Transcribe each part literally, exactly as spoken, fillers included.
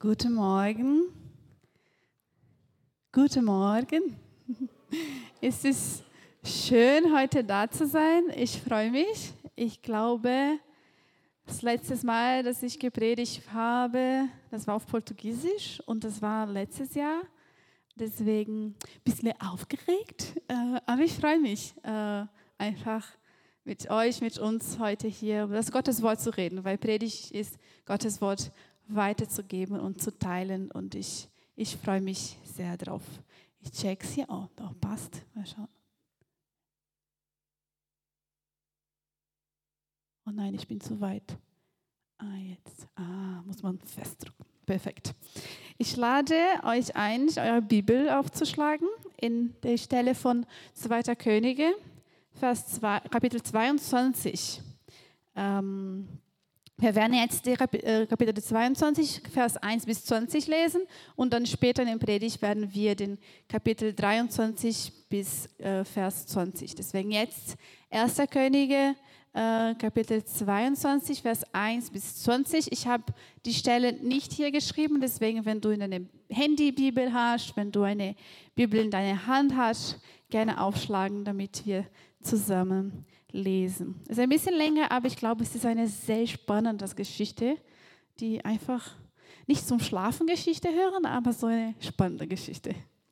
Guten Morgen. Guten Morgen. Es ist schön, heute da zu sein. Ich freue mich. Ich glaube, das letzte Mal, dass ich gepredigt habe, das war auf Portugiesisch und das war letztes Jahr. Deswegen ein bisschen aufgeregt, aber ich freue mich, einfach mit euch, mit uns heute hier über das Gottes Wort zu reden, weil Predigt ist, Gottes Wort weiterzugeben und zu teilen und ich, ich freue mich sehr drauf. Ich check's hier, oh, doch, passt, mal schauen. Oh nein, ich bin zu weit. Ah, jetzt, ah, muss man festdrücken. Perfekt. Ich lade euch ein, eure Bibel aufzuschlagen in der Stelle von zweiter Könige, Vers zwei, Kapitel zweiundzwanzig. Ähm, wir werden jetzt die Kapitel zweiundzwanzig, Vers eins bis zwanzig lesen und dann später in der Predigt werden wir den Kapitel dreiundzwanzig bis äh, Vers zwanzig. Deswegen jetzt erster Könige, äh, Kapitel zweiundzwanzig, Vers eins bis zwanzig. Ich habe die Stelle nicht hier geschrieben, deswegen, wenn du eine Handybibel hast, wenn du eine Bibel in deiner Hand hast, gerne aufschlagen, damit wir zusammen lesen. Es ist ein bisschen länger, aber ich glaube, es ist eine sehr spannende Geschichte, die einfach nicht zum Schlafen Geschichte hören, aber so eine spannende Geschichte.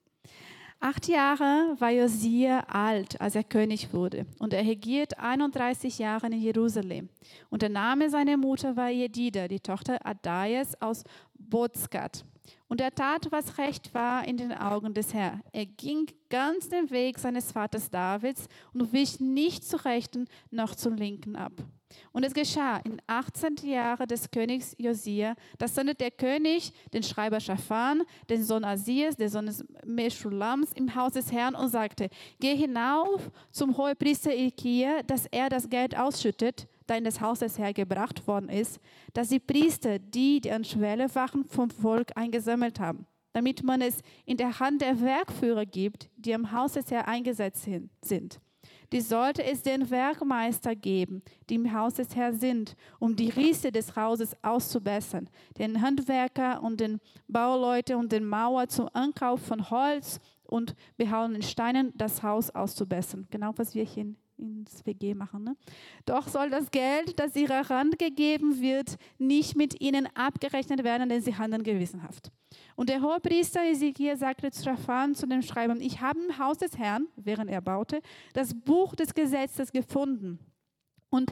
Acht Jahre war Josia alt, als er König wurde, und er regiert einunddreißig Jahre in Jerusalem. Und der Name seiner Mutter war Jedida, die Tochter Adaias aus Bozkat. Und er tat, was recht war in den Augen des Herrn. Er ging ganz den Weg seines Vaters Davids und wich nicht zur Rechten noch zur Linken ab. Und es geschah in achtzehnten Jahre des Königs Josia, da sandte der König den Schreiber Schaphan, den Sohn Asias, den Sohn Meschulams, im Haus des Herrn und sagte: Geh hinauf zum Hohepriester Hilkia, dass er das Geld ausschüttet, da in das Haus des Herrn gebracht worden ist, dass die Priester, die die an Schwellewachen vom Volk eingesammelt haben, damit man es in der Hand der Werkführer gibt, die am Haus des Herrn eingesetzt sind. Die sollte es den Werkmeister geben, die im Haus des Herrn sind, um die Risse des Hauses auszubessern, den Handwerker und den Bauleute und den Mauer zum Ankauf von Holz und behauenen Steinen das Haus auszubessern. Genau, was wir hier ins W G machen. Ne? Doch soll das Geld, das ihrer Hand gegeben wird, nicht mit ihnen abgerechnet werden, denn sie handeln gewissenhaft. Und der Hohepriester Hesekiah sagte zu Schaphan, zu dem Schreiber: Ich habe im Haus des Herrn, während er baute, das Buch des Gesetzes gefunden. Und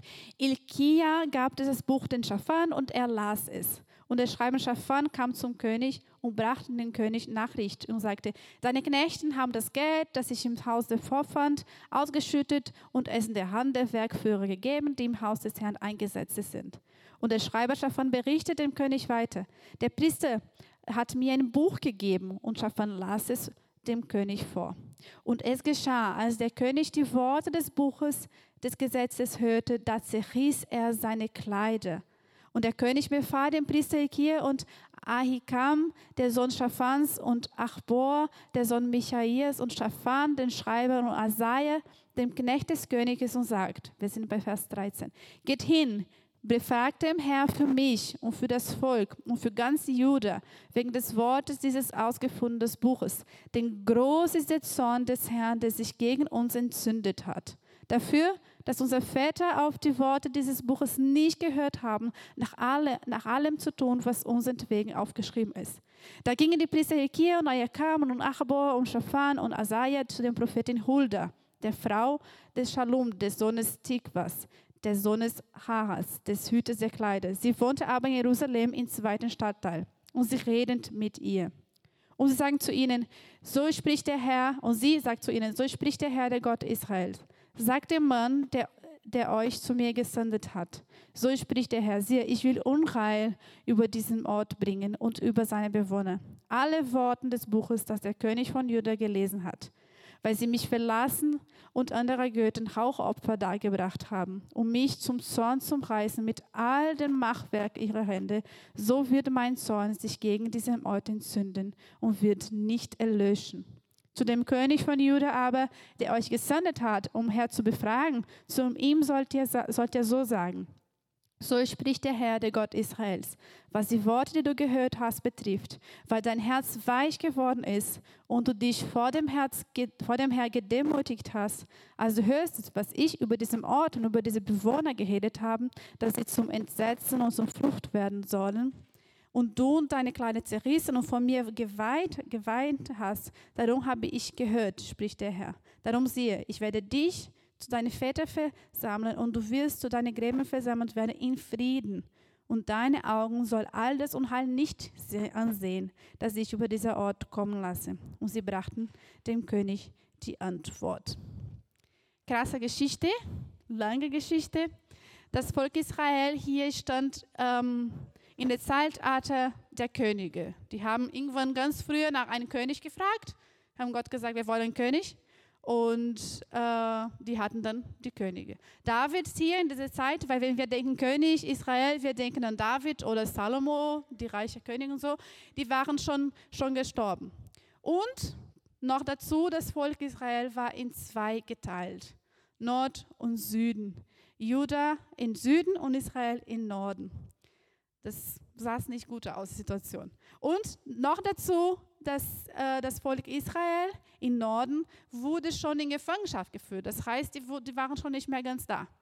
Hilkia gab das Buch den Schaphan und er las es. Und der Schreiber Schaphan kam zum König und brachte dem König Nachricht und sagte: Deine Knechten haben das Geld, das ich im Haus der vorfand, ausgeschüttet und es in der Hand der Werkführer gegeben, die im Haus des Herrn eingesetzt sind. Und der Schreiber Schaphan berichtet dem König weiter: Der Priester hat mir ein Buch gegeben, und Schaphan las es dem König vor. Und es geschah, als der König die Worte des Buches des Gesetzes hörte, da zerriss er seine Kleider. Und der König befahl dem Priester Hilkia und Ahikam, der Sohn Schaphans, und Achbor, der Sohn Michaias, und Shaphan, den Schreiber, und Asaja, dem Knecht des Königs, und sagt, wir sind bei Vers dreizehn, geht hin, befragt den Herrn für mich und für das Volk und für ganz Juda, wegen des Wortes dieses ausgefundenen Buches. Denn groß ist der Zorn des Herrn, der sich gegen uns entzündet hat. Dafür, dass unsere Väter auf die Worte dieses Buches nicht gehört haben, nach, alle, nach allem zu tun, was unsentwegen aufgeschrieben ist. Da gingen die Priester Hilkia und Ahikam und Achbor und Shaphan und Asaja zu der Prophetin Hulda, der Frau des Schalum, des Sohnes Tikvas, des Sohnes Haras, des Hüters der Kleider. Sie wohnte aber in Jerusalem im zweiten Stadtteil und sie redend mit ihr. Und sie sagen zu ihnen, so spricht der Herr, und sie sagt zu ihnen, so spricht der Herr, der Gott Israels. Sagt dem Mann, der, der euch zu mir gesendet hat. So spricht der Herr, siehe, ich will Unheil über diesen Ort bringen und über seine Bewohner. Alle Worte des Buches, das der König von Juda gelesen hat, weil sie mich verlassen und anderer Götter Rauchopfer dargebracht haben, um mich zum Zorn zu reißen mit all dem Machwerk ihrer Hände, so wird mein Zorn sich gegen diesen Ort entzünden und wird nicht erlöschen. Zu dem König von Juda aber, der euch gesendet hat, um Herr zu befragen, zu ihm sollt ihr, sollt ihr so sagen: So spricht der Herr, der Gott Israels, was die Worte, die du gehört hast, betrifft, weil dein Herz weich geworden ist und du dich vor dem, Herz, vor dem Herrn gedemütigt hast, als du hörst, was ich über diesen Ort und über diese Bewohner geredet habe, dass sie zum Entsetzen und zum Flucht werden sollen, und du und deine Kleider zerrissen und von mir geweint, geweint hast, darum habe ich gehört, spricht der Herr. Darum siehe, ich werde dich zu deinen Vätern versammeln und du wirst zu deinen Gräbern versammelt werden in Frieden. Und deine Augen soll all das Unheil nicht ansehen, das ich über diesen Ort kommen lasse. Und sie brachten dem König die Antwort. Krasse Geschichte, lange Geschichte. Das Volk Israel hier stand ähm, in der Zeitalter der Könige. Die haben irgendwann ganz früher nach einem König gefragt, haben Gott gesagt, wir wollen einen König. Und äh, die hatten dann die Könige. David hier in dieser Zeit, weil wenn wir denken König Israel, wir denken an David oder Salomo, die reiche Könige und so, die waren schon, schon gestorben. Und noch dazu, das Volk Israel war in zwei geteilt, Nord und Süden. Juda in Süden und Israel im Norden. Das sah nicht gut aus, die Situation. Und noch dazu, dass äh, das Volk Israel im Norden wurde schon in Gefangenschaft geführt. Das heißt, die, die waren schon nicht mehr ganz da.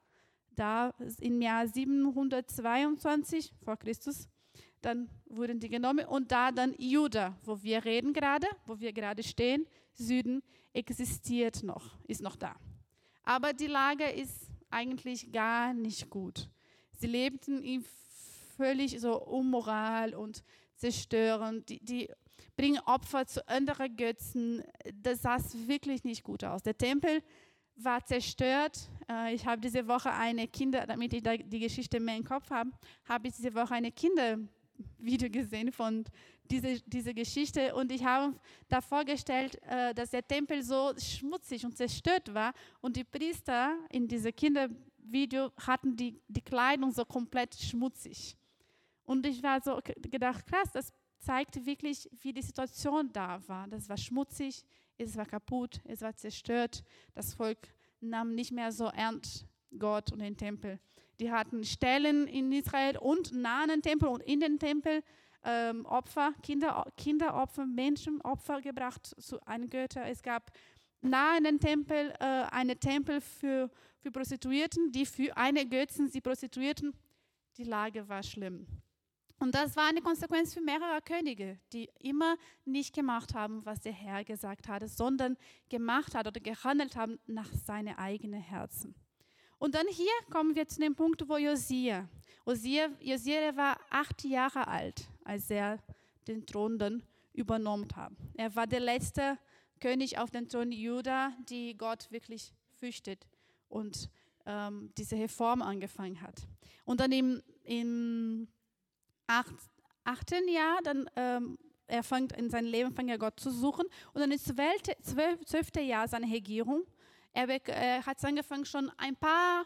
Da im Jahr siebenhundertzweiundzwanzig vor Christus, dann wurden die genommen. Und da dann Juda, wo wir reden gerade, wo wir gerade stehen, Süden, existiert noch, ist noch da. Aber die Lage ist eigentlich gar nicht gut. Sie lebten in völlig so Unmoral und zerstören. Die, die bringen Opfer zu anderen Götzen. Das sah wirklich nicht gut aus. Der Tempel war zerstört. Ich habe diese Woche eine Kinder, damit ich die Geschichte mehr im Kopf habe, habe ich diese Woche eine Kindervideo gesehen von dieser diese Geschichte und ich habe da vorgestellt, dass der Tempel so schmutzig und zerstört war und die Priester in diesem Kindervideo hatten die, die Kleidung so komplett schmutzig. Und ich war so gedacht, krass, das zeigt wirklich, wie die Situation da war. Das war schmutzig, es war kaputt, es war zerstört. Das Volk nahm nicht mehr so ernst Gott und den Tempel. Die hatten Stellen in Israel und nahe an den Tempel und in den Tempel ähm, Opfer, Kinder, Kinderopfer, Menschenopfer gebracht zu einem Götter. Es gab nahe an den Tempel äh, einen Tempel für, für Prostituierten, die für eine Götzen sie prostituierten. Die Lage war schlimm. Und das war eine Konsequenz für mehrere Könige, die immer nicht gemacht haben, was der Herr gesagt hatte, sondern gemacht hat oder gehandelt haben nach seinem eigenen Herzen. Und dann hier kommen wir zu dem Punkt, wo Josia, Josia, Josia war acht Jahre alt, als er den Thron dann übernommen hat. Er war der letzte König auf dem Thron Juda, die Gott wirklich fürchtet und ähm, diese Reform angefangen hat. Und dann im, im Acht, achten Jahr, dann ähm, er fängt in seinem Leben fängt er Gott zu suchen und dann im zwölften Jahr seiner Regierung, er, er hat angefangen schon ein paar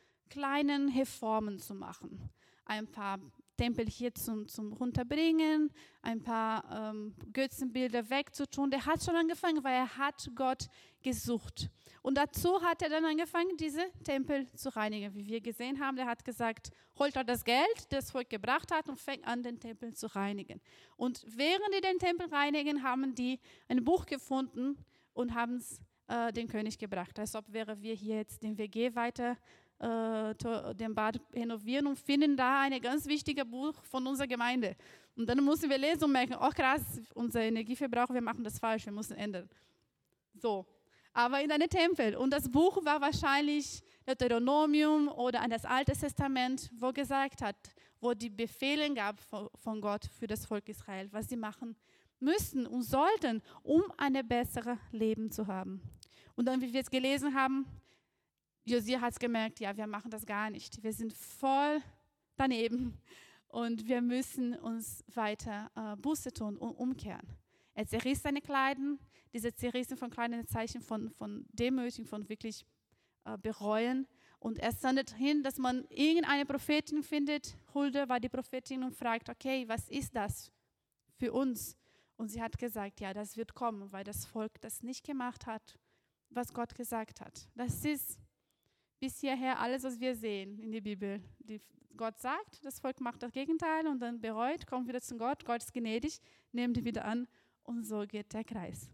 kleine Reformen zu machen, ein paar Tempel hier zum, zum runterbringen, ein paar ähm, Götzenbilder wegzutun. Der hat schon angefangen, weil er hat Gott gesucht. Und dazu hat er dann angefangen, diese Tempel zu reinigen. Wie wir gesehen haben, er hat gesagt, holt euch das Geld, das das Volk gebracht hat und fängt an, den Tempel zu reinigen. Und während die den Tempel reinigen, haben die ein Buch gefunden und haben es äh, den König gebracht. Als ob wäre wir hier jetzt den W G weiter den Bad renovieren und finden da ein ganz wichtiges Buch von unserer Gemeinde. Und dann müssen wir lesen und merken, oh krass, unser Energieverbrauch, wir machen das falsch, wir müssen ändern. So, aber in einem Tempel. Und das Buch war wahrscheinlich Deuteronomium oder an das Alte Testament, wo gesagt hat, wo die Befehle gab von Gott für das Volk Israel, was sie machen müssen und sollten, um ein besseres Leben zu haben. Und dann, wie wir es gelesen haben, Josia hat gemerkt, ja, wir machen das gar nicht. Wir sind voll daneben und wir müssen uns weiter äh, Buße tun und umkehren. Er zerriss seine Kleider, diese Zerrissen von kleinen Zeichen von, von Demütigung, von wirklich äh, bereuen. Und er sendet hin, dass man irgendeine Prophetin findet. Hulda war die Prophetin und fragt, okay, was ist das für uns? Und sie hat gesagt, ja, das wird kommen, weil das Volk das nicht gemacht hat, was Gott gesagt hat. Das ist bis hierher alles, was wir sehen in der Bibel. Die, Gott sagt, das Volk macht das Gegenteil und dann bereut, kommt wieder zu Gott, Gott ist gnädig, nimmt ihn wieder an und so geht der Kreis.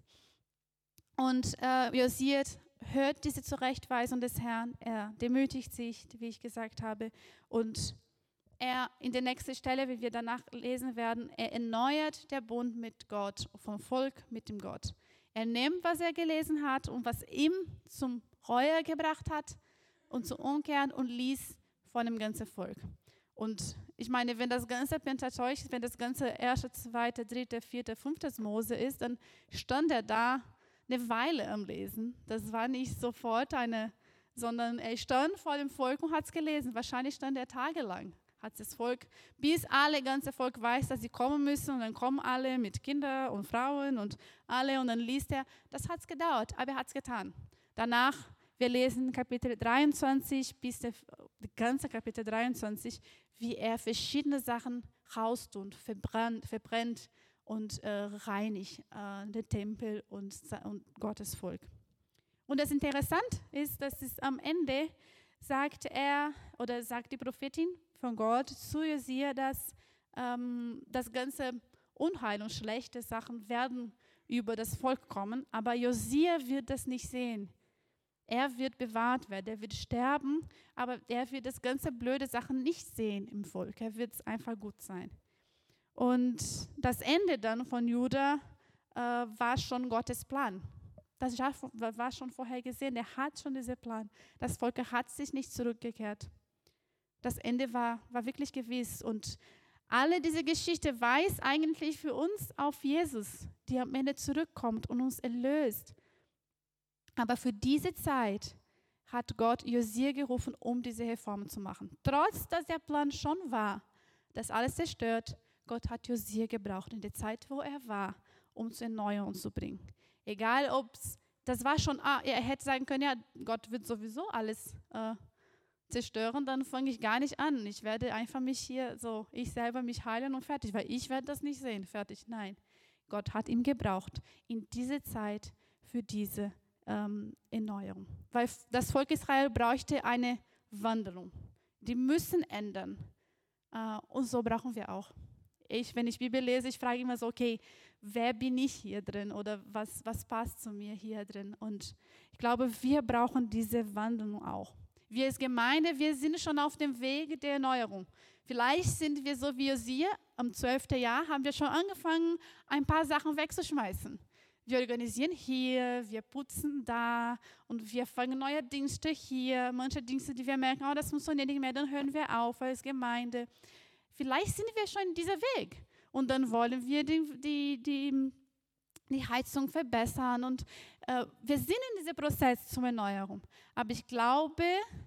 Und äh, Josia hört diese Zurechtweisung des Herrn, er demütigt sich, wie ich gesagt habe, und er in der nächsten Stelle, wie wir danach lesen werden, er erneuert den Bund mit Gott, vom Volk mit dem Gott. Er nimmt, was er gelesen hat und was ihm zum Reue gebracht hat und zur Umkehr und ließ von dem ganzen Volk. Und ich meine, wenn das ganze Pentateuch, wenn das ganze erste, zweite, dritte, vierte, fünfte Mose ist, dann stand er da eine Weile am Lesen. Das war nicht sofort eine, sondern er stand vor dem Volk und hat es gelesen. Wahrscheinlich stand er tagelang, hat das Volk, bis alle ganze Volk weiß, dass sie kommen müssen und dann kommen alle mit Kindern und Frauen und alle und dann liest er. Das hat es gedauert, aber er hat es getan. Danach, wir lesen Kapitel dreiundzwanzig bis der, die ganze Kapitel dreiundzwanzig, wie er verschiedene Sachen raustut, verbrennt, verbrennt und äh, reinigt äh, den Tempel und, und Gottes Volk. Und das Interessante ist, dass es am Ende sagt er oder sagt die Prophetin von Gott zu Josia, dass ähm, das ganze Unheil und schlechte Sachen werden über das Volk kommen, aber Josia wird das nicht sehen. Er wird bewahrt werden, er wird sterben, aber er wird das ganze blöde Sachen nicht sehen im Volk. Er wird es einfach gut sein. Und das Ende dann von Juda äh, war schon Gottes Plan. Das war schon vorher gesehen. Er hat schon diesen Plan. Das Volk hat sich nicht zurückgekehrt. Das Ende war, war wirklich gewiss. Und alle diese Geschichte weist eigentlich für uns auf Jesus, der am Ende zurückkommt und uns erlöst. Aber für diese Zeit hat Gott Josia gerufen, um diese Reformen zu machen. Trotz, dass der Plan schon war, dass alles zerstört, Gott hat Josia gebraucht in der Zeit, wo er war, um zur Erneuerung zu bringen. Egal, ob es, das war schon, ah, er hätte sagen können, ja, Gott wird sowieso alles äh, zerstören, dann fange ich gar nicht an. Ich werde einfach mich hier so, ich selber mich heilen und fertig, weil ich werde das nicht sehen, fertig. Nein, Gott hat ihn gebraucht in diese Zeit für diese ähm, Erneuerung. Weil das Volk Israel bräuchte eine Wandlung. Die müssen ändern. Äh, und so brauchen wir auch. Ich, wenn ich Bibel lese, ich frage immer so, okay, wer bin ich hier drin oder was, was passt zu mir hier drin? Und ich glaube, wir brauchen diese Wandlung auch. Wir als Gemeinde, wir sind schon auf dem Weg der Erneuerung. Vielleicht sind wir so wie Josia, am zwölften Jahr haben wir schon angefangen, ein paar Sachen wegzuschmeißen. Wir organisieren hier, wir putzen da und wir fangen neue Dienste hier. Manche Dienste, die wir merken, oh, das funktioniert nicht mehr, dann hören wir auf als Gemeinde. Vielleicht sind wir schon in diesem Weg und dann wollen wir die, die, die, die Heizung verbessern und äh, wir sind in diesem Prozess zur Erneuerung. Aber ich glaube,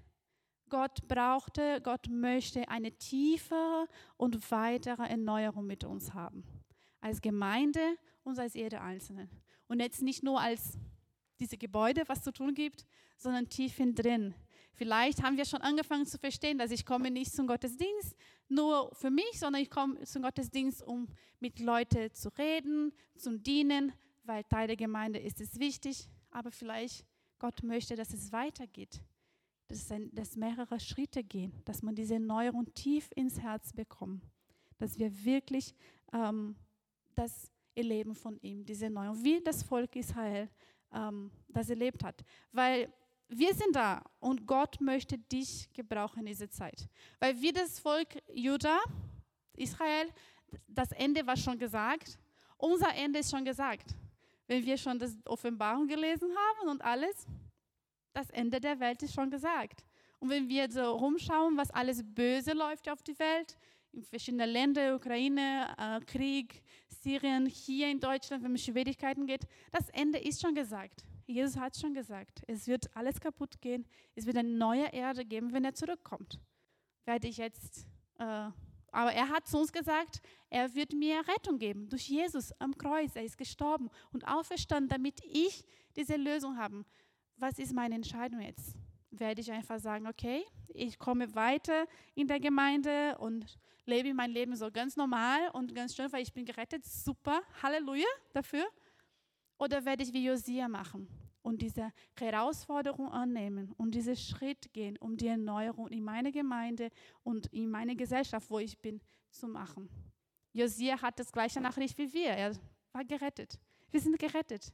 Gott brauchte, Gott möchte eine tiefere und weitere Erneuerung mit uns haben. Als Gemeinde und als jeder Einzelne. Und jetzt nicht nur als diese Gebäude, was zu tun gibt, sondern tief drin. Vielleicht haben wir schon angefangen zu verstehen, dass ich komme nicht zum Gottesdienst nur für mich, sondern ich komme zum Gottesdienst, um mit Leuten zu reden, zu dienen, weil Teil der Gemeinde ist es wichtig. Aber vielleicht Gott möchte, dass es weitergeht, dass, es ein, dass mehrere Schritte gehen, dass man diese Erneuerung tief ins Herz bekommt, dass wir wirklich ähm, das erleben von ihm, diese Erneuerung, wie das Volk Israel ähm, das erlebt hat. Weil wir sind da und Gott möchte dich gebrauchen in dieser Zeit. Weil wie das Volk Juda, Israel, das Ende war schon gesagt, unser Ende ist schon gesagt. Wenn wir schon das Offenbarung gelesen haben und alles, das Ende der Welt ist schon gesagt. Und wenn wir so rumschauen, was alles Böse läuft auf die Welt, in verschiedenen Ländern, Ukraine, äh, Krieg, Syrien, hier in Deutschland, wenn es um Schwierigkeiten geht, das Ende ist schon gesagt. Jesus hat schon gesagt, es wird alles kaputt gehen, es wird eine neue Erde geben, wenn er zurückkommt. Werde ich jetzt, äh, aber er hat zu uns gesagt, er wird mir Rettung geben durch Jesus am Kreuz. Er ist gestorben und auferstanden, damit ich diese Lösung habe. Was ist meine Entscheidung jetzt? Werde ich einfach sagen, okay, ich komme weiter in der Gemeinde und lebe mein Leben so ganz normal und ganz schön, weil ich bin gerettet, super, Halleluja dafür. Oder werde ich wie Josia machen und diese Herausforderung annehmen und diesen Schritt gehen, um die Erneuerung in meine Gemeinde und in meine Gesellschaft, wo ich bin, zu machen. Josia hat das gleiche Nachricht wie wir. Er war gerettet. Wir sind gerettet.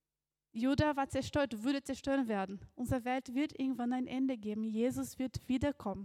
Juda war zerstört, würde zerstört werden. Unsere Welt wird irgendwann ein Ende geben. Jesus wird wiederkommen.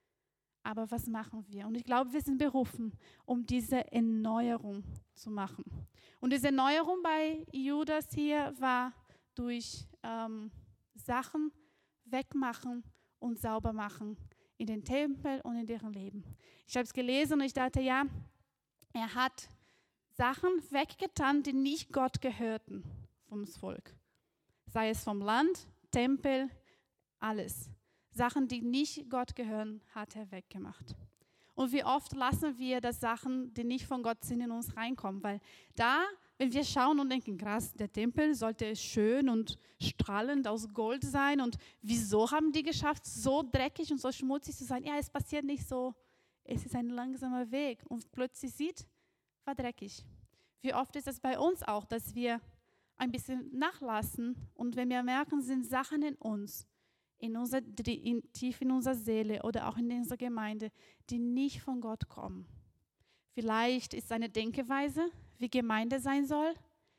Aber was machen wir? Und ich glaube, wir sind berufen, um diese Erneuerung zu machen. Und diese Erneuerung bei Judas hier war durch ähm, Sachen wegmachen und sauber machen in den Tempel und in deren Leben. Ich habe es gelesen und ich dachte, ja, er hat Sachen weggetan, die nicht Gott gehörten vom Volk. Sei es vom Land, Tempel, alles. Sachen, die nicht Gott gehören, hat er weggemacht. Und wie oft lassen wir, dass Sachen, die nicht von Gott sind, in uns reinkommen? Weil da, wenn wir schauen und denken, krass, der Tempel sollte schön und strahlend aus Gold sein. Und wieso haben die geschafft, so dreckig und so schmutzig zu sein? Ja, es passiert nicht so. Es ist ein langsamer Weg. Und plötzlich sieht, war dreckig. Wie oft ist es bei uns auch, dass wir ein bisschen nachlassen und wenn wir merken, sind Sachen in uns, in unser, in, tief in unserer Seele oder auch in unserer Gemeinde, die nicht von Gott kommen. Vielleicht ist eine Denkeweise, wie Gemeinde sein soll,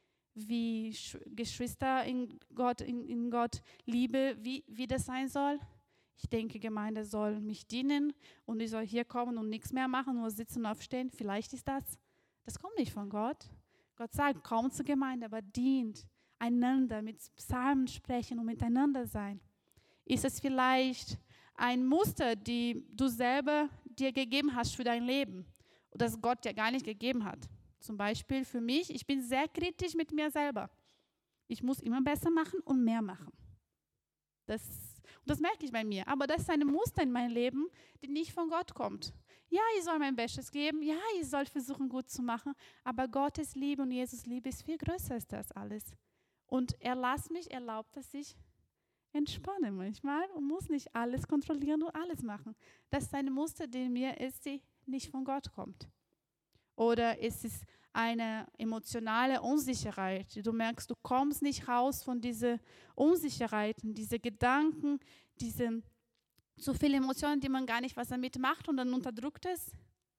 wie Geschwister in Gott, in, in Gott Liebe, wie, wie das sein soll. Ich denke, Gemeinde soll mich dienen und ich soll hier kommen und nichts mehr machen, nur sitzen und aufstehen. Vielleicht ist das. Das kommt nicht von Gott. Gott sagt, komm zur Gemeinde, aber dient einander, mit Psalmen sprechen und miteinander sein. Ist es vielleicht ein Muster, die du selber dir gegeben hast für dein Leben und das Gott dir gar nicht gegeben hat? Zum Beispiel für mich, ich bin sehr kritisch mit mir selber. Ich muss immer besser machen und mehr machen. Das, und das merke ich bei mir. Aber das ist ein Muster in meinem Leben, die nicht von Gott kommt. Ja, ich soll mein Bestes geben. Ja, ich soll versuchen, gut zu machen. Aber Gottes Liebe und Jesus Liebe ist viel größer als das alles. Und er lässt mich, erlaubt, dass ich entspanne manchmal und muss nicht alles kontrollieren und alles machen. Das ist ein Muster, die in mir ist, die nicht von Gott kommt. Oder ist es eine emotionale Unsicherheit? Du merkst, du kommst nicht raus von diesen Unsicherheiten, diese Gedanken, diese zu viele Emotionen, die man gar nicht was damit macht und dann unterdrückt es.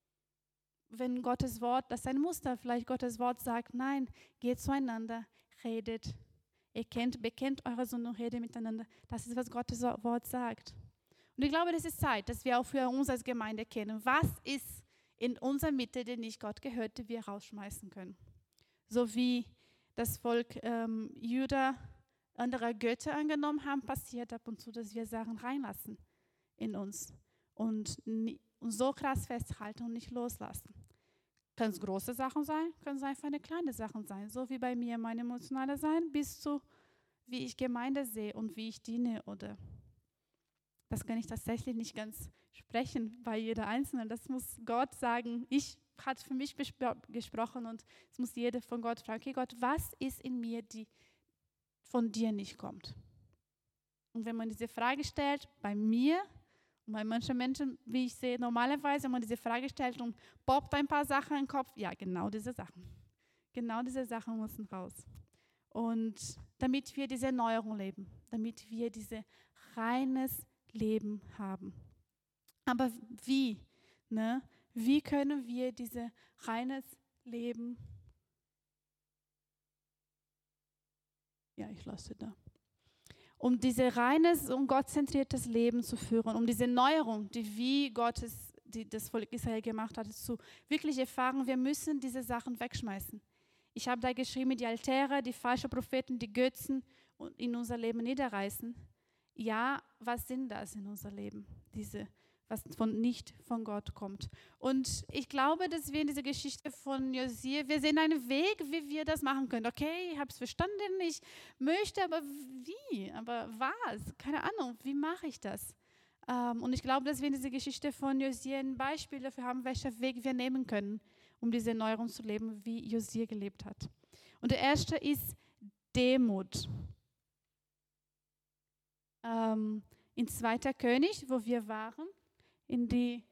Wenn Gottes Wort, das ist ein Muster, vielleicht Gottes Wort sagt, nein, geht zueinander, redet, erkennt, bekennt eure Sünde und redet miteinander. Das ist, was Gottes Wort sagt. Und ich glaube, das ist Zeit, dass wir auch für uns als Gemeinde kennen, was ist in unserer Mitte, die nicht Gott gehört, die wir rausschmeißen können. So wie das Volk ähm, Juda andere Götter angenommen haben, passiert ab und zu, dass wir Sachen reinlassen in uns und, und so krass festhalten und nicht loslassen. Können es große Sachen sein, können es einfach eine kleine Sachen sein, so wie bei mir meine emotionale sein, bis zu wie ich Gemeinde sehe und wie ich diene oder das kann ich tatsächlich nicht ganz sprechen bei jeder Einzelnen. Das muss Gott sagen. Ich habe für mich gesprochen und es muss jeder von Gott fragen, okay Gott, was ist in mir, die von dir nicht kommt? Und wenn man diese Frage stellt, bei mir und bei manchen Menschen, wie ich sehe, normalerweise, wenn man diese Frage stellt und poppt ein paar Sachen in den Kopf, ja, genau diese Sachen. Genau diese Sachen müssen raus. Und damit wir diese Erneuerung leben, damit wir dieses reines Leben haben. Aber wie? Ne? Wie können wir dieses reines Leben? Ja, ich lasse da. Um dieses reines und gottzentriertes Leben zu führen, um diese Neuerung, die wie Gottes, die das Volk Israel gemacht hat, zu wirklich erfahren, wir müssen diese Sachen wegschmeißen. Ich habe da geschrieben, die Altäre, die falschen Propheten, die Götzen in unser Leben niederreißen. Ja, was sind das in unser Leben? Diese, was von, nicht von Gott kommt. Und ich glaube, dass wir in dieser Geschichte von Josia, wir sehen einen Weg, wie wir das machen können. Okay, ich habe es verstanden, ich möchte, aber wie? Aber was? Keine Ahnung, wie mache ich das? Ähm, und ich glaube, dass wir in dieser Geschichte von Josia ein Beispiel dafür haben, welchen Weg wir nehmen können, um diese Erneuerung zu leben, wie Josia gelebt hat. Und der erste ist Demut. Ähm, in zweiter König, wo wir waren, in die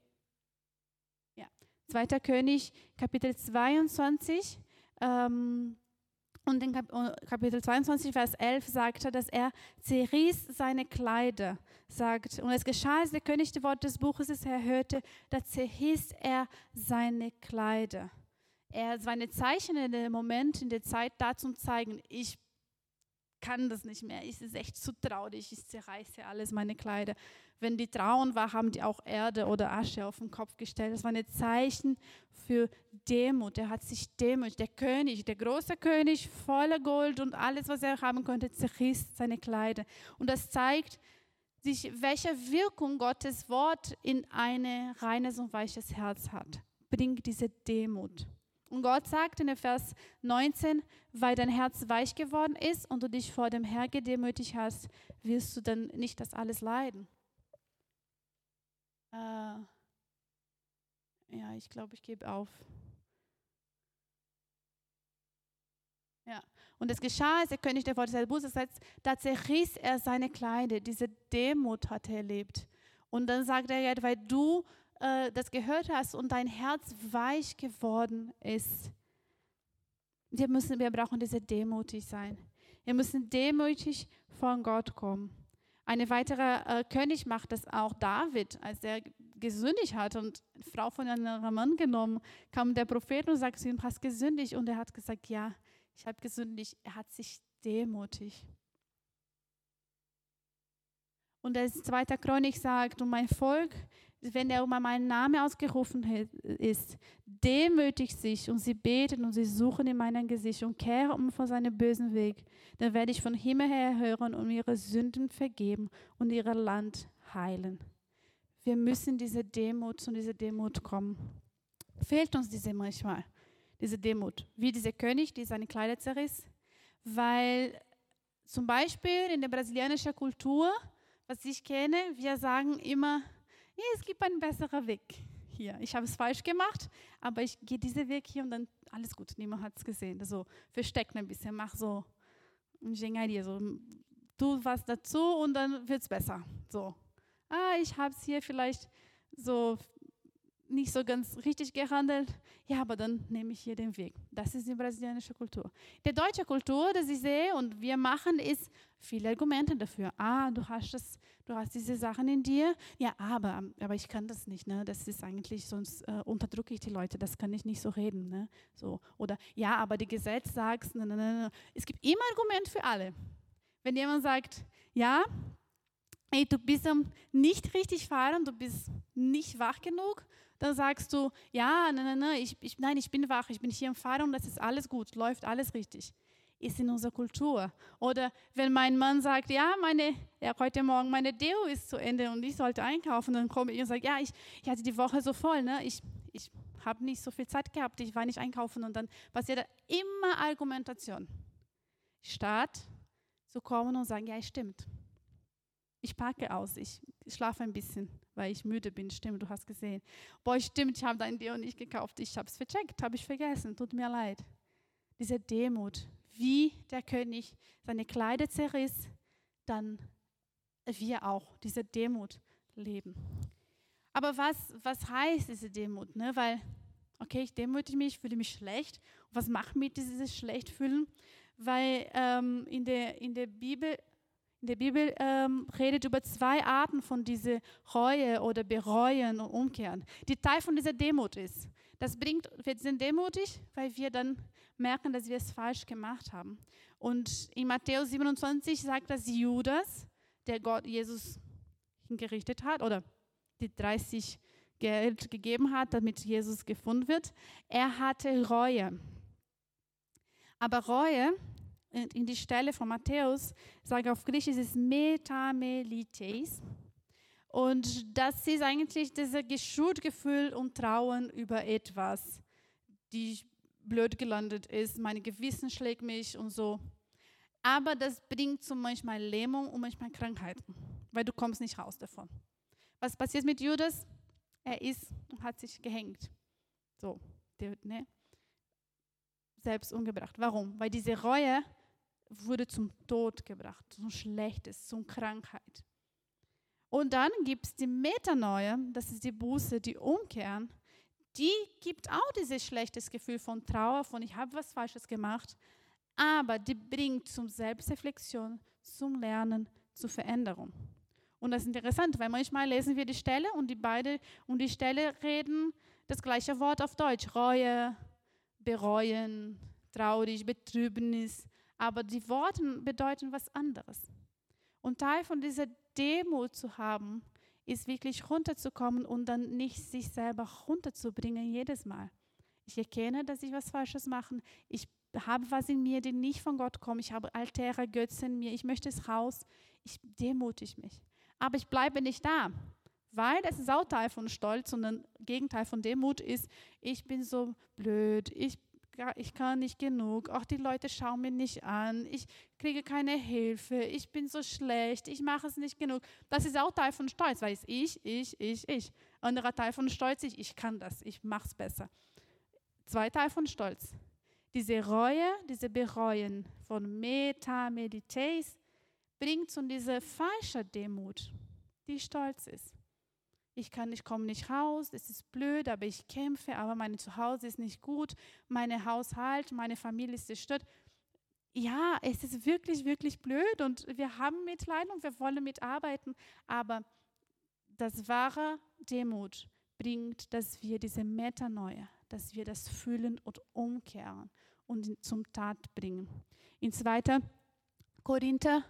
ja, zweiter König, Kapitel zweiundzwanzig, ähm, Und in Kapitel zweiundzwanzig, Vers elf sagt er, dass er zerriss seine Kleider, sagt. Und es geschah, als der König die Worte des Buches erhörte, da zerriss er seine Kleider. Er seine Zeichen in dem Moment, in der Zeit dazu zeigen, ich kann das nicht mehr, es ist echt zu traurig, ich zerreiße alles meine Kleider. Wenn die trauen war, haben die auch Erde oder Asche auf den Kopf gestellt. Das war ein Zeichen für Demut. Er hat sich demütig, der König, der große König, voller Gold und alles, was er haben konnte, zerriss seine Kleider. Und das zeigt sich, welche Wirkung Gottes Wort in ein reines und weiches Herz hat. Bringt diese Demut. Und Gott sagt in Vers neunzehn, weil dein Herz weich geworden ist und du dich vor dem Herrn gedemütigt hast, wirst du dann nicht das alles leiden. Äh, ja, ich glaube, ich gebe auf. Ja. Und es geschah, als der König der Worte des Bußes setzt, da zerriss er seine Kleider. Diese Demut hat er erlebt. Und dann sagt er ja, weil du das gehört hast und dein Herz weich geworden ist. Wir müssen, wir brauchen diese demütig sein. Wir müssen demütig von Gott kommen. Ein weiterer äh, König macht das auch, David, als er gesündigt hat und die Frau von einem Mann genommen, kam der Prophet und sagte zu ihm, hast gesündigt? Und er hat gesagt, ja, ich habe gesündigt. Er hat sich demütig. Und der zweite Chronik sagt, und mein Volk, wenn er um meinen Namen ausgerufen ist, demütigt sich und sie beten und sie suchen in meinem Gesicht und kehren um von seinem bösen Weg, dann werde ich von Himmel her hören und ihre Sünden vergeben und ihr Land heilen. Wir müssen diese Demut und diese Demut kommen. Fehlt uns diese manchmal, diese Demut, wie dieser König, der seine Kleider zerriss, weil zum Beispiel in der brasilianischen Kultur, was ich kenne, wir sagen immer, ja, es gibt einen besseren Weg hier. Ich habe es falsch gemacht, aber ich gehe diesen Weg hier und dann alles gut. Niemand hat es gesehen. Also versteckt ein bisschen, mach so Engenharia, so tu was dazu und dann wird es besser. So, ah, ich habe es hier vielleicht so nicht so ganz richtig gehandelt. Ja, aber dann nehme ich hier den Weg. Das ist die brasilianische Kultur. Die deutsche Kultur, das ich sehe und wir machen, ist viele Argumente dafür. Ah, du hast das, du hast diese Sachen in dir. Ja, aber, aber ich kann das nicht. Ne? Das ist eigentlich, sonst äh, unterdrücke ich die Leute. Das kann ich nicht so reden. Ne? So. Oder, ja, aber die Gesetz sagt, ne, ne, ne. Es gibt immer Argumente für alle. Wenn jemand sagt, ja, hey, du bist um, nicht richtig fahren, du bist nicht wach genug, dann sagst du, ja, nein, nein, nein, ich, ich, nein, ich bin wach, ich bin hier im Fahren und das ist alles gut, läuft alles richtig. Ist in unserer Kultur. Oder wenn mein Mann sagt, ja, meine, ja, heute Morgen meine Deo ist zu Ende und ich sollte einkaufen, dann komme ich und sage, ja, ich, ich hatte die Woche so voll, ne? ich, ich habe nicht so viel Zeit gehabt, ich war nicht einkaufen und dann passiert da immer Argumentation. Statt zu kommen und sagen, ja, stimmt. Ich parke aus, ich schlafe ein bisschen, weil ich müde bin. Stimmt, du hast gesehen. Boah, stimmt, ich habe dein Deo nicht gekauft. Ich habe es vercheckt, habe ich vergessen. Tut mir leid. Diese Demut, wie der König seine Kleider zerriss, dann wir auch diese Demut leben. Aber was, was heißt diese Demut? Ne? Weil, okay, ich demütige mich, ich fühle mich schlecht. Und was macht mich dieses Schlechtfühlen? Weil ähm, in, der, in der Bibel In der Bibel ähm, redet über zwei Arten von dieser Reue oder Bereuen und Umkehren, die Teil von dieser Demut ist. Das bringt, wir sind demutig, weil wir dann merken, dass wir es falsch gemacht haben. Und in Matthäus siebenundzwanzig sagt das Judas, der Gott Jesus hingerichtet hat oder die dreißig Geld gegeben hat, damit Jesus gefunden wird, er hatte Reue. Aber Reue, in die Stelle von Matthäus, sage auf Griechisch, ist Metamelites. Und das ist eigentlich dieses Schuldgefühl und Trauen über etwas, die blöd gelandet ist. Mein Gewissen schlägt mich und so. Aber das bringt so manchmal Lähmung und manchmal Krankheiten, weil du kommst nicht raus davon. Was passiert mit Judas? Er ist und hat sich gehängt. So, der, ne? Selbst umgebracht. Warum? Weil diese Reue wurde zum Tod gebracht, zum Schlechtes, zum Krankheit. Und dann gibt es die Metanoia, das ist die Buße, die Umkehren, die gibt auch dieses schlechtes Gefühl von Trauer, von ich habe was Falsches gemacht, aber die bringt zum Selbstreflexion, zum Lernen, zur Veränderung. Und das ist interessant, weil manchmal lesen wir die Stelle und die beide und die Stelle reden das gleiche Wort auf Deutsch. Reue, bereuen, traurig, Betrübnis. Aber die Worte bedeuten was anderes. Und Teil von dieser Demut zu haben, ist wirklich runterzukommen und dann nicht sich selber runterzubringen jedes Mal. Ich erkenne, dass ich was Falsches mache. Ich habe was in mir, die nicht von Gott kommt. Ich habe Altäre, Götzen in mir. Ich möchte es raus. Ich demutige mich. Aber ich bleibe nicht da, weil das ist auch Teil von Stolz und ein Gegenteil von Demut ist, ich bin so blöd, ich, ich kann nicht genug, auch die Leute schauen mir nicht an, ich kriege keine Hilfe, ich bin so schlecht, ich mache es nicht genug. Das ist auch Teil von Stolz, weil es ich, ich, ich, ich. Anderer Teil von Stolz ist, ich kann das, ich mache es besser. Zwei Teil von Stolz. Diese Reue, diese Bereuen von Meta, Medites, bringt zu dieser falschen Demut, die stolz ist. Ich kann nicht, komme nicht raus, es ist blöd, aber ich kämpfe, aber mein Zuhause ist nicht gut, mein Haushalt, meine Familie ist zerstört. Ja, es ist wirklich, wirklich blöd und wir haben Mitleid und wir wollen mitarbeiten, aber das wahre Demut bringt, dass wir diese Metanoia, dass wir das fühlen und umkehren und zum Tat bringen. In zweiter Korinther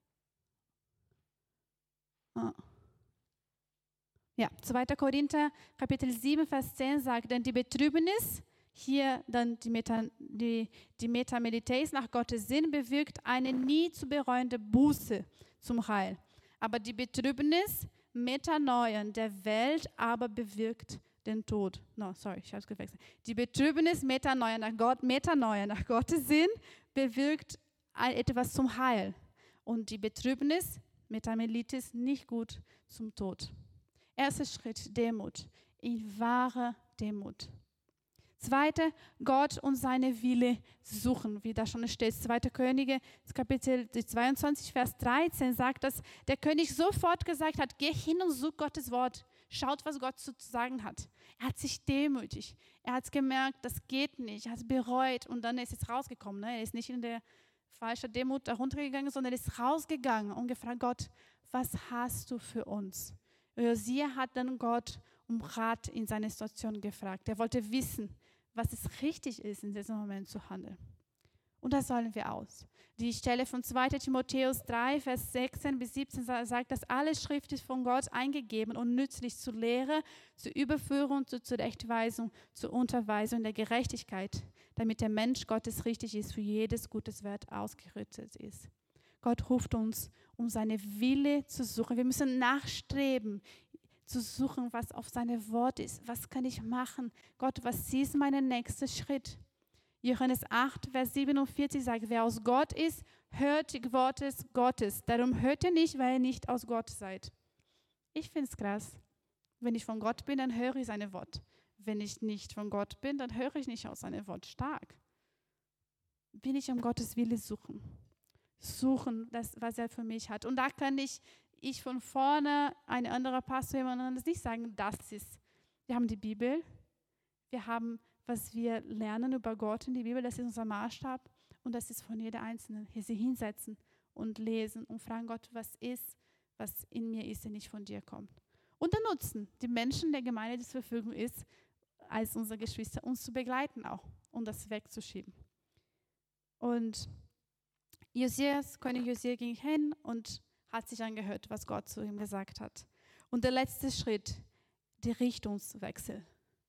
Ja, zweiter Korinther, Kapitel sieben, Vers zehn sagt, denn die Betrübnis, hier dann die, Meta, die, die Metamedites nach Gottes Sinn bewirkt eine nie zu bereuende Buße zum Heil. Aber die Betrübnis, Metanoien der Welt aber bewirkt den Tod. No, sorry, ich habe es gewechselt. Die Betrübnis, Metanoia nach Gott, Metanoia nach Gottes Sinn bewirkt etwas zum Heil. Und die Betrübnis, Metamelitis, nicht gut zum Tod. Erster Schritt, Demut. In wahre Demut. Zweite, Gott und seine Wille suchen, wie da schon steht. Zweite Könige, Kapitel zweiundzwanzig, Vers dreizehn sagt, dass der König sofort gesagt hat, geh hin und such Gottes Wort. Schaut, was Gott zu sagen hat. Er hat sich demütig. Er hat gemerkt, das geht nicht. Er hat es bereut und dann ist es rausgekommen. Ne? Er ist nicht in der falschen Demut heruntergegangen, sondern er ist rausgegangen und gefragt, Gott, was hast du für uns? Josia hat dann Gott um Rat in seiner Situation gefragt. Er wollte wissen, was es richtig ist, in diesem Moment zu handeln. Und das sollen wir aus. Die Stelle von zweiter Timotheus drei, Vers sechzehn bis siebzehn sagt, dass alle Schrift ist von Gott eingegeben und nützlich zur Lehre, zur Überführung, zur Zurechtweisung, zur Unterweisung der Gerechtigkeit, damit der Mensch Gottes richtig ist, für jedes gutes Werk ausgerüstet ist. Gott ruft uns, um seine Wille zu suchen. Wir müssen nachstreben, zu suchen, was auf seine Wort ist. Was kann ich machen? Gott, was ist mein nächster Schritt? Johannes acht, Vers siebenundvierzig sagt, wer aus Gott ist, hört die Worte Gottes. Darum hört ihr nicht, weil ihr nicht aus Gott seid. Ich finde es krass. Wenn ich von Gott bin, dann höre ich seine Wort. Wenn ich nicht von Gott bin, dann höre ich nicht aus seinem Wort. Stark. Bin ich um Gottes Wille suchen. Suchen, das, was er für mich hat. Und da kann ich, ich von vorne, ein anderer Pastor, jemand anderes nicht sagen, das ist. Wir haben die Bibel, wir haben, was wir lernen über Gott in die Bibel, das ist unser Maßstab und das ist von jeder Einzelnen. Hier sie hinsetzen und lesen und fragen Gott, was ist, was in mir ist, der nicht von dir kommt. Und dann nutzen die Menschen der Gemeinde, die zur Verfügung ist, als unsere Geschwister, uns zu begleiten auch, um das wegzuschieben. Und Josias, König Josia ging hin und hat sich angehört, was Gott zu ihm gesagt hat. Und der letzte Schritt, der Richtungswechsel.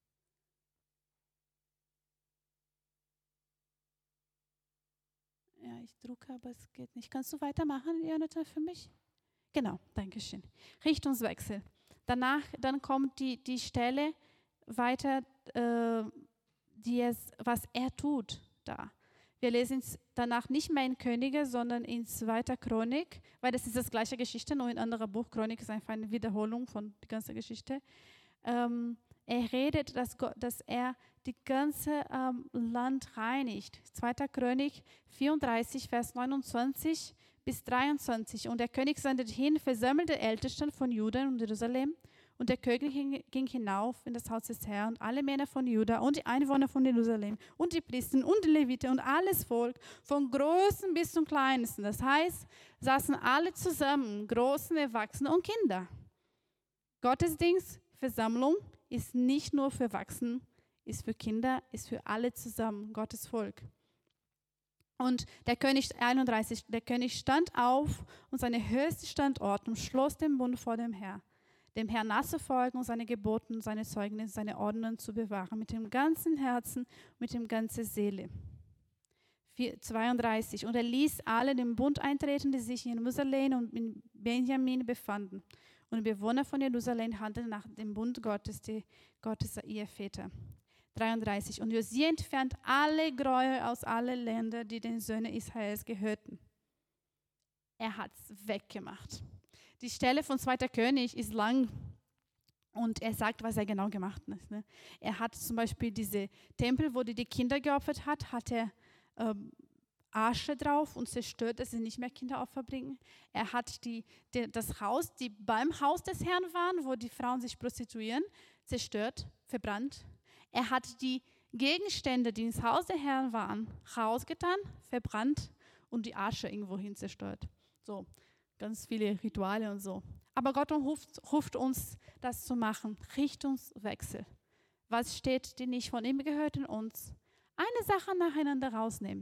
Ja, ich drücke, aber es geht nicht. Kannst du weitermachen, Jonathan, für mich? Genau, danke schön. Richtungswechsel. Danach, dann kommt die, die Stelle weiter, äh, die es, was er tut da. Wir lesen es danach nicht mehr in Könige, sondern in zweiter Chronik, weil das ist das gleiche Geschichte, nur in anderer Buch. Chronik ist einfach eine Wiederholung von der ganzen Geschichte. Ähm, er redet, dass, Gott, dass er die ganze ähm, Land reinigt. zweiter Chronik vierunddreißig, Vers neunundzwanzig bis dreiundzwanzig. Und der König sendet hin, versammelte Ältesten von Juden und Jerusalem Und der König ging hinauf in das Haus des Herrn und alle Männer von Juda und die Einwohner von Jerusalem und die Priester und die Leviten und alles Volk, von Großen bis zum Kleinsten. Das heißt, saßen alle zusammen, Großen, Erwachsene und Kinder. Gottesdienst, Versammlung ist nicht nur für Erwachsene, ist für Kinder, ist für alle zusammen, Gottes Volk. Und der König, einunddreißig, der König stand auf und seine höchste Standort und schloss den Bund vor dem Herrn, dem Herrn nachzufolgen und seine Gebote, seine Zeugnisse, seine Ordnungen zu bewahren, mit dem ganzen Herzen, mit dem ganzen Seele. zweiunddreißig. Und er ließ alle den Bund eintreten, die sich in Jerusalem und in Benjamin befanden. Und die Bewohner von Jerusalem handelten nach dem Bund Gottes, die Gottes ihrer Väter. dreiunddreißig. Und Josia entfernt alle Gräuel aus allen Ländern, die den Söhnen Israels gehörten. Er hat es weggemacht. Die Stelle von zweiter König ist lang und er sagt, was er genau gemacht hat. Ne? Er hat zum Beispiel diese Tempel, wo die, die Kinder geopfert hat, hat er ähm, Asche drauf und zerstört, dass sie nicht mehr Kinderopfer bringen. Er hat die, die, das Haus, die beim Haus des Herrn waren, wo die Frauen sich prostituieren, zerstört, verbrannt. Er hat die Gegenstände, die ins Haus der Herren waren, rausgetan, verbrannt und die Asche irgendwohin zerstört. So, ganz viele Rituale und so. Aber Gott ruft, ruft uns, das zu machen. Richtungswechsel. Was steht, die nicht von ihm gehört, in uns? Eine Sache nacheinander rausnehmen.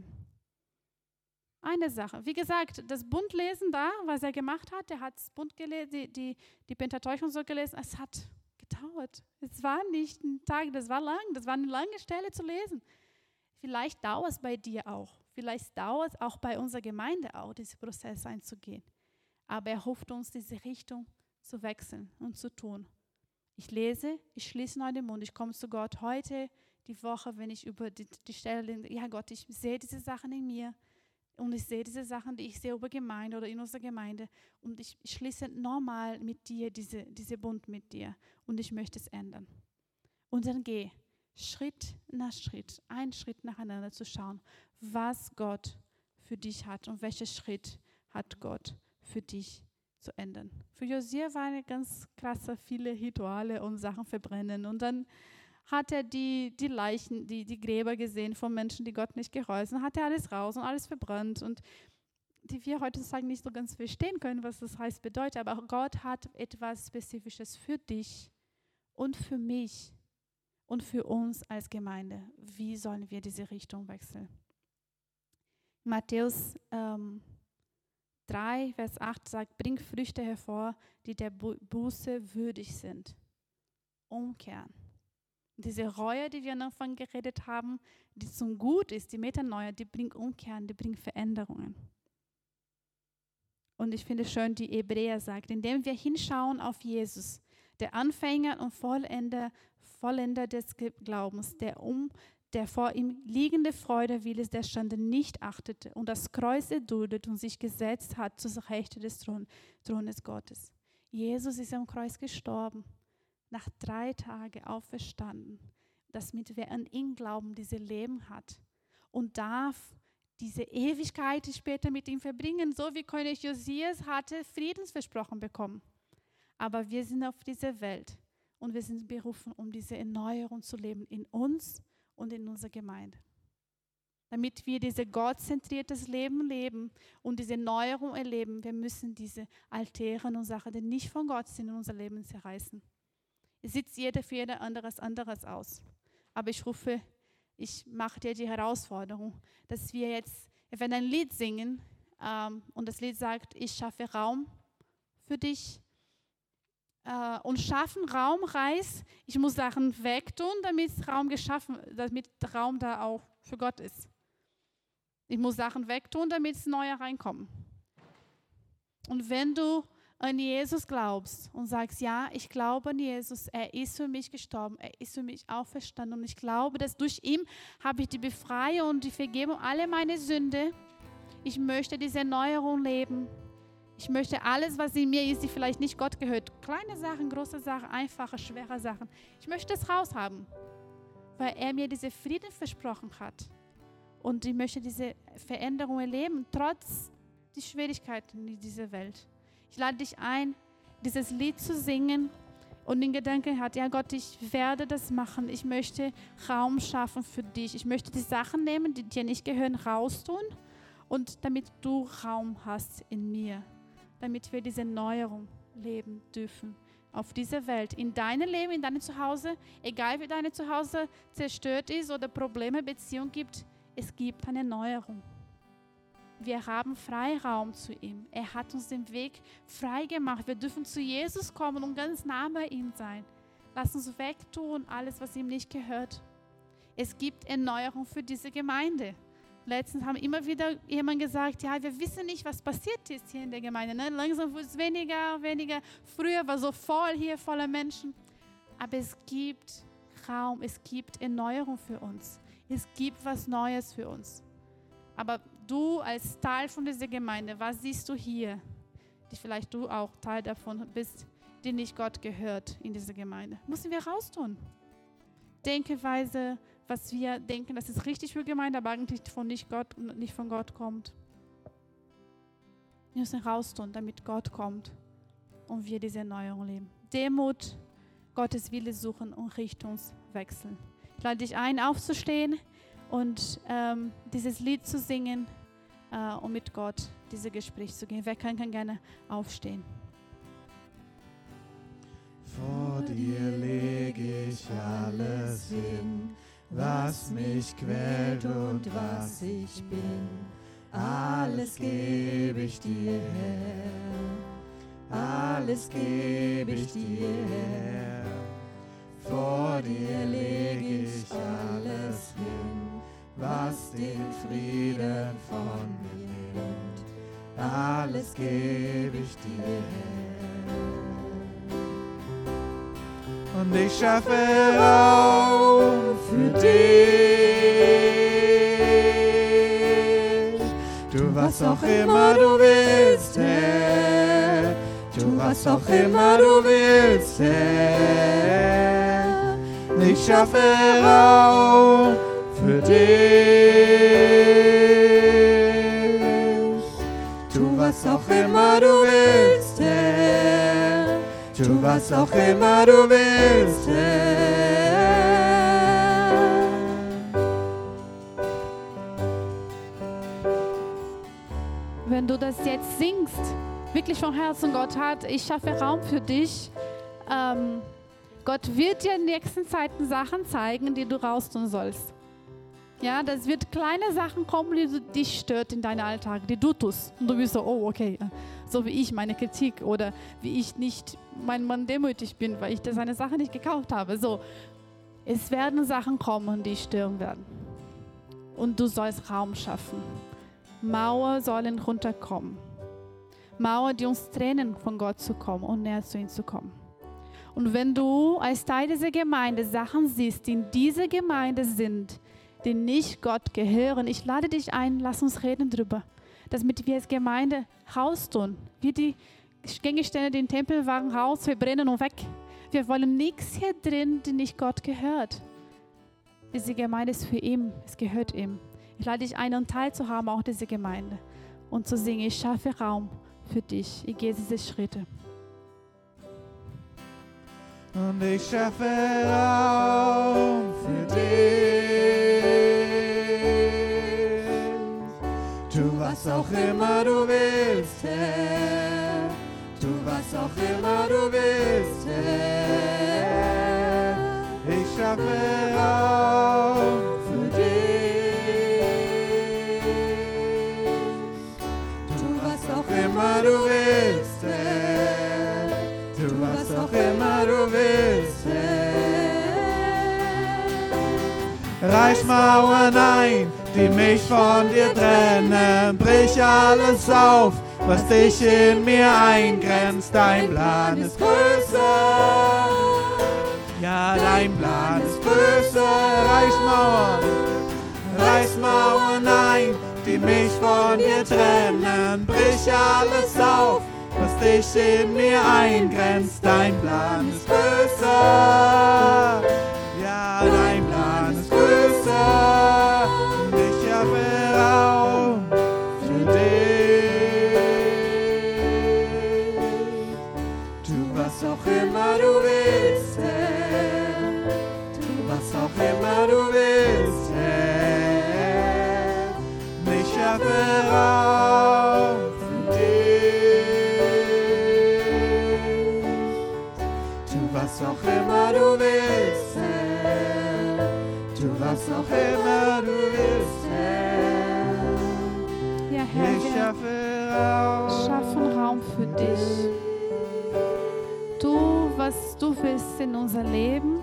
Eine Sache. Wie gesagt, das Bundlesen da, was er gemacht hat, er hat das Bund gelesen, die, die, die Pentateuch und so gelesen, es hat gedauert. Es war nicht ein Tag, das war lang, das war eine lange Stelle zu lesen. Vielleicht dauert es bei dir auch. Vielleicht dauert es auch bei unserer Gemeinde auch, diesen Prozess einzugehen. Aber er ruft uns, diese Richtung zu wechseln und zu tun. Ich lese, ich schließe neu den Mund, ich komme zu Gott heute, die Woche, wenn ich über die, die Stelle, ja Gott, ich sehe diese Sachen in mir und ich sehe diese Sachen, die ich sehe über Gemeinde oder in unserer Gemeinde und ich, ich schließe normal mit dir, diese, diese Bund mit dir und ich möchte es ändern. Und dann geh Schritt nach Schritt, einen Schritt nacheinander zu schauen, was Gott für dich hat und welcher Schritt hat Gott für dich zu ändern. Für Josia waren eine ganz krasse, viele Rituale und Sachen verbrennen und dann hat er die, die Leichen, die, die Gräber gesehen von Menschen, die Gott nicht gehorchen, hat er alles raus und alles verbrannt und die wir heutzutage nicht so ganz verstehen können, was das heißt, bedeutet, aber auch Gott hat etwas Spezifisches für dich und für mich und für uns als Gemeinde. Wie sollen wir diese Richtung wechseln? Matthäus ähm, drei, Vers acht sagt, bring Früchte hervor, die der Buße würdig sind. Umkehren. Diese Reue, die wir am Anfang geredet haben, die zum Gut ist, die Metanoia, die bringt Umkehren, die bringt Veränderungen. Und ich finde schön, die Hebräer sagt, indem wir hinschauen auf Jesus, der Anfänger und Vollender, Vollender des Glaubens, der um der vor ihm liegende Freude Willes der Schande nicht achtete und das Kreuz erduldet und sich gesetzt hat zur Rechte des Thron, Thrones Gottes. Jesus ist am Kreuz gestorben, nach drei Tagen auferstanden, damit wer an ihn glauben, dieses Leben hat und darf diese Ewigkeit später mit ihm verbringen, so wie König Josias hatte Friedensversprochen bekommen. Aber wir sind auf dieser Welt und wir sind berufen, um diese Erneuerung zu leben in uns und in unserer Gemeinde. Damit wir dieses gottzentriertes Leben leben und diese Erneuerung erleben, wir müssen diese Altären und Sachen, die nicht von Gott sind, in unser Leben zerreißen. Es sieht jeder für jeder anderes anderes aus. Aber ich rufe, ich mache dir die Herausforderung, dass wir jetzt, wir werden ein Lied singen ähm, und das Lied sagt, ich schaffe Raum für dich. Uh, und schaffen Raum heißt, ich muss Sachen wegtun, damit Raum geschaffen, damit Raum da auch für Gott ist. Ich muss Sachen wegtun, damit es neue reinkommen. Und wenn du an Jesus glaubst und sagst, ja, ich glaube an Jesus, er ist für mich gestorben, er ist für mich auferstanden und ich glaube, dass durch ihn habe ich die Befreiung und die Vergebung aller meine Sünde. Ich möchte diese Erneuerung leben. Ich möchte alles, was in mir ist, die vielleicht nicht Gott gehört, kleine Sachen, große Sachen, einfache, schwere Sachen, ich möchte es raushaben, weil er mir diese Frieden versprochen hat. Und ich möchte diese Veränderung erleben, trotz der Schwierigkeiten in dieser Welt. Ich lade dich ein, dieses Lied zu singen. und den Gedanken hat, ja Gott, ich werde das machen, ich möchte Raum schaffen für dich, ich möchte die Sachen nehmen, die dir nicht gehören, raustun und damit du Raum hast in mir, damit wir diese Neuerung leben dürfen auf dieser Welt, in deinem Leben, in deinem Zuhause, egal wie dein Zuhause zerstört ist oder Probleme, Beziehungen gibt, es gibt eine Neuerung. Wir haben Freiraum zu ihm. Er hat uns den Weg frei gemacht. Wir dürfen zu Jesus kommen und ganz nah bei ihm sein. Lass uns wegtun, alles, was ihm nicht gehört. Es gibt Erneuerung für diese Gemeinde. Letztens haben immer wieder jemand gesagt, ja, wir wissen nicht, was passiert ist hier in der Gemeinde. Ne? Langsam wird es weniger, weniger. Früher war so voll hier, voller Menschen. Aber es gibt Raum, es gibt Erneuerung für uns. Es gibt was Neues für uns. Aber du als Teil von dieser Gemeinde, was siehst du hier, die vielleicht du auch Teil davon bist, die nicht Gott gehört in dieser Gemeinde? Müssen wir raustun. Denkeweise, was wir denken, das ist richtig für Gemeinde, aber eigentlich von nicht, Gott, nicht von Gott kommt. Wir müssen raustun, damit Gott kommt und wir diese Erneuerung leben. Demut, Gottes Wille suchen und Richtungswechsel. Ich lade dich ein, aufzustehen und ähm, dieses Lied zu singen äh, und mit Gott dieses Gespräch zu gehen. Wer kann, kann gerne aufstehen. Vor dir lege ich alles hin, was mich quält und was ich bin. Alles gebe ich dir her, alles gebe ich dir her. Vor dir lege ich alles hin, was den Frieden von mir nimmt. Alles gebe ich dir her. Und ich schaffe Raum für dich. Tu was auch immer du willst, Herr. Tu was auch immer du willst, Herr. Ich schaffe Raum für dich. Tu was auch immer du willst, Herr. Tu was auch immer du willst, Herr. Wenn du das jetzt singst, wirklich von Herzen, Gott hat, ich schaffe Raum für dich. Ähm, Gott wird dir in den nächsten Zeiten Sachen zeigen, die du raustun sollst. Ja, das wird kleine Sachen kommen, die dich stört in deinem Alltag, die du tust. Und du bist so, oh, okay, so wie ich meine Kritik oder wie ich nicht mein Mann demütig bin, weil ich das eine Sache nicht gekauft habe. So, es werden Sachen kommen, die stören werden. Und du sollst Raum schaffen. Mauern sollen runterkommen. Mauern, die uns trennen, von Gott zu kommen und näher zu ihm zu kommen. Und wenn du als Teil dieser Gemeinde Sachen siehst, die in dieser Gemeinde sind, die nicht Gott gehören, ich lade dich ein, lass uns reden drüber. Damit wir als Gemeinde raustun. Wie die Gegenstände, die im Tempel waren, raus, wir brennen und weg. Wir wollen nichts hier drin, die nicht Gott gehört. Diese Gemeinde ist für ihn, es gehört ihm. Ich lade dich ein, einen Teil zu haben, auch diese Gemeinde. Und zu singen, ich schaffe Raum für dich. Ich gehe diese Schritte. Und ich schaffe Raum für dich. Tu was auch immer du willst, Herr. Tu was auch immer du willst, Herr. Ich schaffe Raum für dich. Tu was auch immer du willst, Herr. Tu was auch immer du willst, Herr. Reiß Mauern ein, die mich von dir trennen. Brich alles auf, was dich in mir eingrenzt. Dein Plan ist größer. Ja, dein Plan ist größer. Reiß Mauern, reiß Mauern ein, die mich von dir trennen. Brich alles auf, was dich in mir eingrenzt. Dein Plan ist größer. Ja, dein Plan ist größer. Und ich habe Raum für dich. Tu was auch immer du willst. schaffe Raum für dich. Tu was auch immer du willst, Herr. Tu was auch immer du willst, Herr. Ja, Herr, Ich wir schaffe Raum. schaffen Raum für dich. Tu, was du willst in unser Leben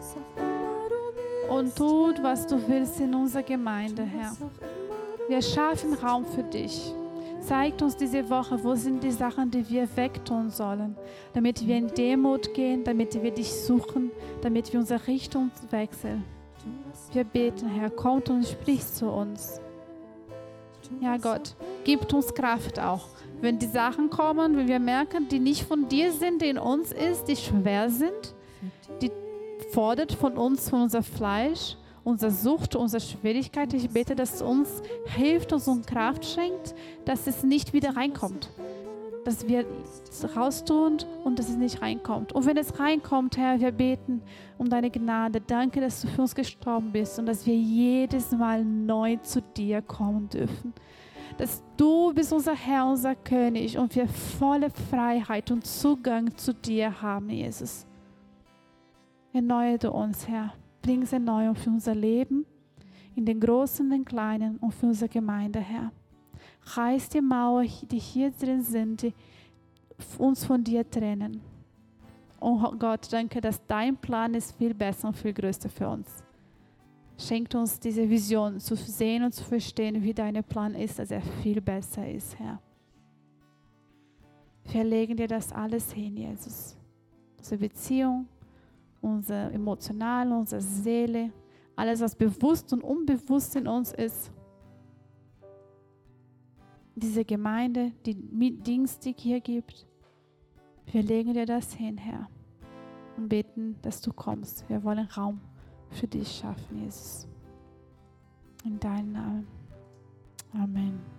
und tu, was du willst in unserer Gemeinde, Herr. Wir schaffen Raum für dich. Zeigt uns diese Woche, wo sind die Sachen, die wir wegtun sollen, damit wir in Demut gehen, damit wir dich suchen, damit wir unsere Richtung wechseln. Wir beten, Herr, kommt und spricht zu uns. Ja, Gott, gib uns Kraft auch. Wenn die Sachen kommen, wenn wir merken, die nicht von dir sind, die in uns ist, die schwer sind, die fordert von uns, von unser Fleisch, unsere Sucht, unsere Schwierigkeit. Ich bete, dass es uns hilft, uns und Kraft schenkt, dass es nicht wieder reinkommt. Dass wir es raustun und dass es nicht reinkommt. Und wenn es reinkommt, Herr, wir beten um deine Gnade. Danke, dass du für uns gestorben bist und dass wir jedes Mal neu zu dir kommen dürfen. Dass du bist unser Herr, unser König und wir volle Freiheit und Zugang zu dir haben, Jesus. Erneuere du uns, Herr. Bring es Erneuerung für unser Leben, in den Großen und den Kleinen und für unsere Gemeinde, Herr. Reiß die Mauer, die hier drin sind, die uns von dir trennen. Oh Gott, danke, dass dein Plan ist viel besser und viel größer für uns. Schenkt uns diese Vision zu sehen und zu verstehen, wie dein Plan ist, dass er viel besser ist, Herr. Wir legen dir das alles hin, Jesus. Unsere Beziehung, unser Emotional, unsere Seele, alles, was bewusst und unbewusst in uns ist. Diese Gemeinde, die Dienste, die hier gibt, wir legen dir das hin, Herr, und beten, dass du kommst. Wir wollen Raum für dich schaffen, Jesus. In deinem Namen. Amen.